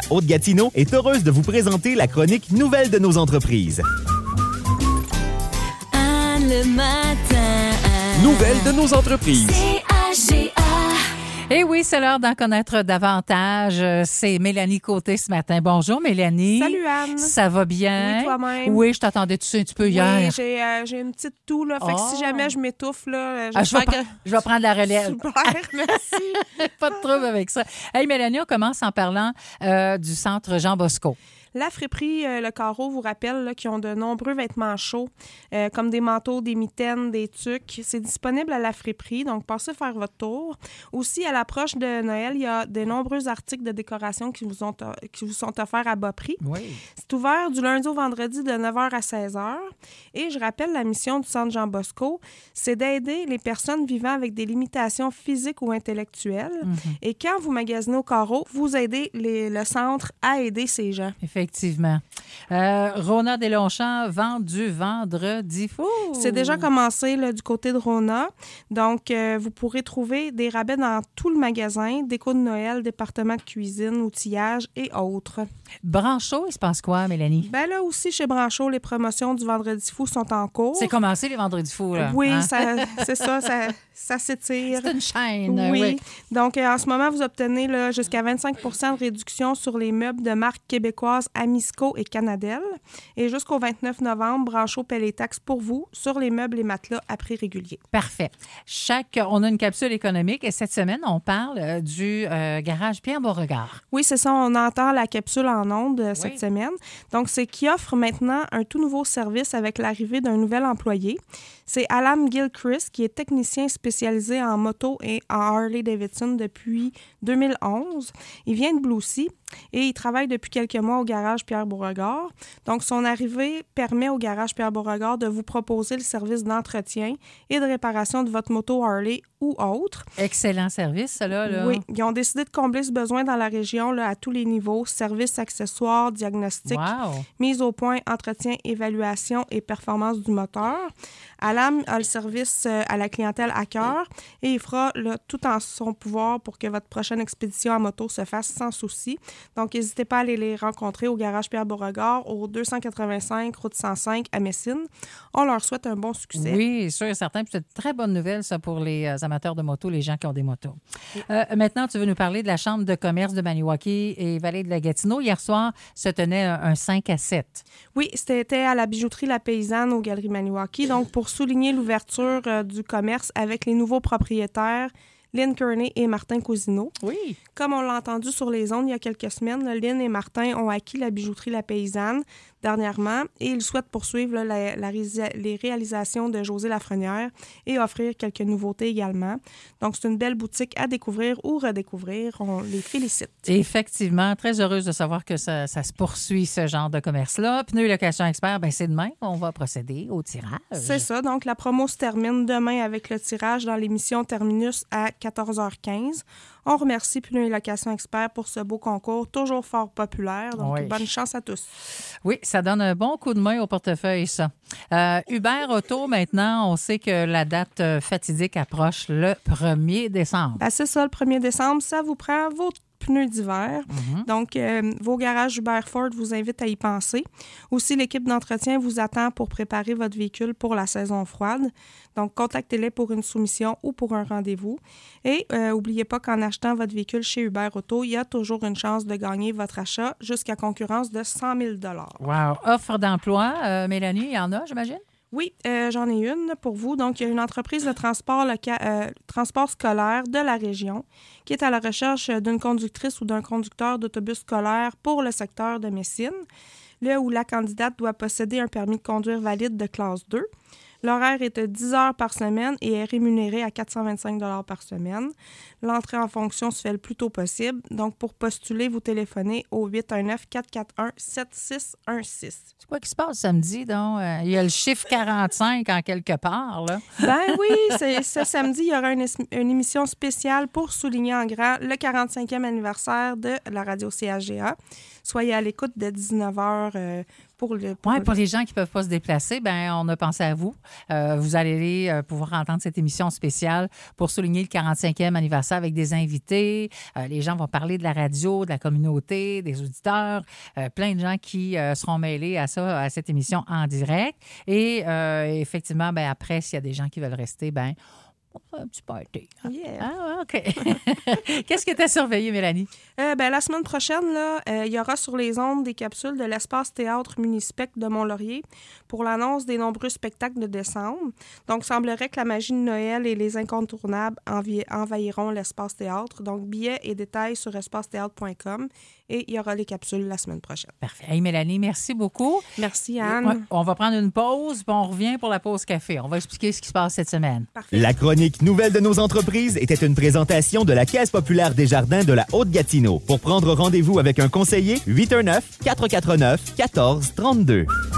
Haute-Gatineau est heureuse de vous présenter la chronique Nouvelles de nos entreprises. Anne le matin. Nouvelles de nos entreprises. CHGA. Eh oui, c'est l'heure d'en connaître davantage. C'est Mélanie Côté ce matin. Bonjour Mélanie. Salut Anne. Ça va bien? Oui, toi-même. Oui, je t'attendais tout ça un petit peu hier. Oui, j'ai une petite toux, là. Fait que si jamais je m'étouffe, là, je vais prendre la relève. Super, merci. Pas de trouble avec ça. Hey Mélanie, on commence en parlant du centre Jean Bosco. La friperie Le Carreau vous rappelle là, qu'ils ont de nombreux vêtements chauds, comme des manteaux, des mitaines, des tucs. C'est disponible à la friperie, donc passez faire votre tour. Aussi, à l'approche de Noël, il y a de nombreux articles de décoration qui vous sont offerts à bas prix. Oui. C'est ouvert du lundi au vendredi de 9h à 16h. Et je rappelle, la mission du centre Jean Bosco, c'est d'aider les personnes vivant avec des limitations physiques ou intellectuelles. Mm-hmm. Et quand vous magasinez au Carreau, vous aidez le centre à aider ces gens. Effectivement. Rona Deslongchamps vend du vendredi fou. C'est déjà commencé là, du côté de Rona. Donc, vous pourrez trouver des rabais dans tout le magasin, déco de Noël, département de cuisine, outillage et autres. Branchot, il se passe quoi, Mélanie? Ben là aussi, chez Branchot, les promotions du vendredi fou sont en cours. C'est commencé les vendredis fous, là. Oui, hein? c'est ça s'étire. C'est une chaîne. Oui. Donc, en ce moment, vous obtenez là, jusqu'à 25 de réduction sur les meubles de marque québécoise Amisco et Canadel. Et jusqu'au 29 novembre, Branchot paie les taxes pour vous sur les meubles et matelas à prix régulier. Parfait. On a une capsule économique et cette semaine, on parle du garage Pierre Beauregard. Oui, c'est ça. On entend la capsule en ondes cette semaine. Donc, c'est qui offre maintenant un tout nouveau service avec l'arrivée d'un nouvel employé. C'est Alan Gilchrist, qui est technicien spécialisé en moto et en Harley-Davidson depuis 2011. Il vient de Bloussy et il travaille depuis quelques mois au garage Pierre Beauregard. Donc, son arrivée permet au garage Pierre Beauregard de vous proposer le service d'entretien et de réparation de votre moto Harley ou autre. Excellent service, ça, là. Oui, ils ont décidé de combler ce besoin dans la région là, à tous les niveaux. Services, accessoires, diagnostics, mise au point, entretien, évaluation et performance du moteur. Alam a le service à la clientèle à cœur et il fera là, tout en son pouvoir pour que votre prochaine expédition à moto se fasse sans souci. Donc, n'hésitez pas à aller les rencontrer au garage Pierre Beauregard, au 285 route 105 à Messine. On leur souhaite un bon succès. Oui, sûr et certain. Puis c'est une très bonne nouvelle, ça, pour les amateurs de moto, les gens qui ont des motos. Maintenant, tu veux nous parler de la Chambre de commerce de Maniwaki et Vallée de la Gatineau. Hier soir, se tenait un 5 à 7. Oui, c'était à la bijouterie La Paysanne aux Galeries Maniwaki. Donc, pour souligner l'ouverture du commerce avec les nouveaux propriétaires, Lynn Kearney et Martin Cousineau. Oui. Comme on l'a entendu sur les ondes il y a quelques semaines, là, Lynn et Martin ont acquis la bijouterie La Paysanne dernièrement et ils souhaitent poursuivre là, les réalisations de José Lafrenière et offrir quelques nouveautés également. Donc, c'est une belle boutique à découvrir ou redécouvrir. On les félicite. Effectivement, très heureuse de savoir que ça se poursuit, ce genre de commerce-là. Pneus Location Expert, bien, c'est demain. On va procéder au tirage. C'est ça. Donc, la promo se termine demain avec le tirage dans l'émission Terminus à 14h15. On remercie Pneus Location Expert pour ce beau concours, toujours fort populaire. Donc, bonne chance à tous. Oui, ça donne un bon coup de main au portefeuille, ça. Uber Auto, maintenant, on sait que la date fatidique approche le 1er décembre. Ben, c'est ça, le 1er décembre. Ça vous prend vos pneus d'hiver. Mm-hmm. Donc, vos garages Uber Ford vous invitent à y penser. Aussi, l'équipe d'entretien vous attend pour préparer votre véhicule pour la saison froide. Donc, contactez-les pour une soumission ou pour un rendez-vous. Et n'oubliez pas qu'en achetant votre véhicule chez Uber Auto, il y a toujours une chance de gagner votre achat jusqu'à concurrence de 100 000 $. Wow! Offre d'emploi, Mélanie, il y en a, j'imagine? Oui, j'en ai une pour vous. Donc, il y a une entreprise de transport scolaire de la région qui est à la recherche d'une conductrice ou d'un conducteur d'autobus scolaire pour le secteur de Messine, là où la candidate doit posséder un permis de conduire valide de classe 2. L'horaire est de 10 heures par semaine et est rémunéré à 425 $ par semaine. L'entrée en fonction se fait le plus tôt possible. Donc, pour postuler, vous téléphonez au 819-441-7616. C'est quoi qui se passe samedi, donc? Il y a le chiffre 45 en quelque part, là. Ben oui, ce samedi, il y aura une émission spéciale pour souligner en grand le 45e anniversaire de la radio CHGA. Soyez à l'écoute de 19h pour les gens qui ne peuvent pas se déplacer, ben on a pensé à vous. Vous allez pouvoir entendre cette émission spéciale pour souligner le 45e anniversaire avec des invités. Les gens vont parler de la radio, de la communauté, des auditeurs, plein de gens qui seront mêlés à ça, à cette émission en direct. Et effectivement, ben après, s'il y a des gens qui veulent rester, ben on fait un petit party. Yeah. Ah, OK. Qu'est-ce que tu as surveillé, Mélanie? La semaine prochaine, là, il y aura sur les ondes des capsules de l'Espace Théâtre Munispec de Mont-Laurier pour l'annonce des nombreux spectacles de décembre. Donc, il semblerait que la magie de Noël et les incontournables envahiront l'Espace Théâtre. Donc, billets et détails sur espacetheatre.com. Et il y aura les capsules la semaine prochaine. Parfait. Hey, Mélanie, merci beaucoup. Merci, Anne. On va prendre une pause, puis on revient pour la pause café. On va expliquer ce qui se passe cette semaine. Parfait. La chronique Nouvelles de nos entreprises était une présentation de la Caisse populaire Desjardins de la Haute-Gatineau. Pour prendre rendez-vous avec un conseiller, 819-449-1432.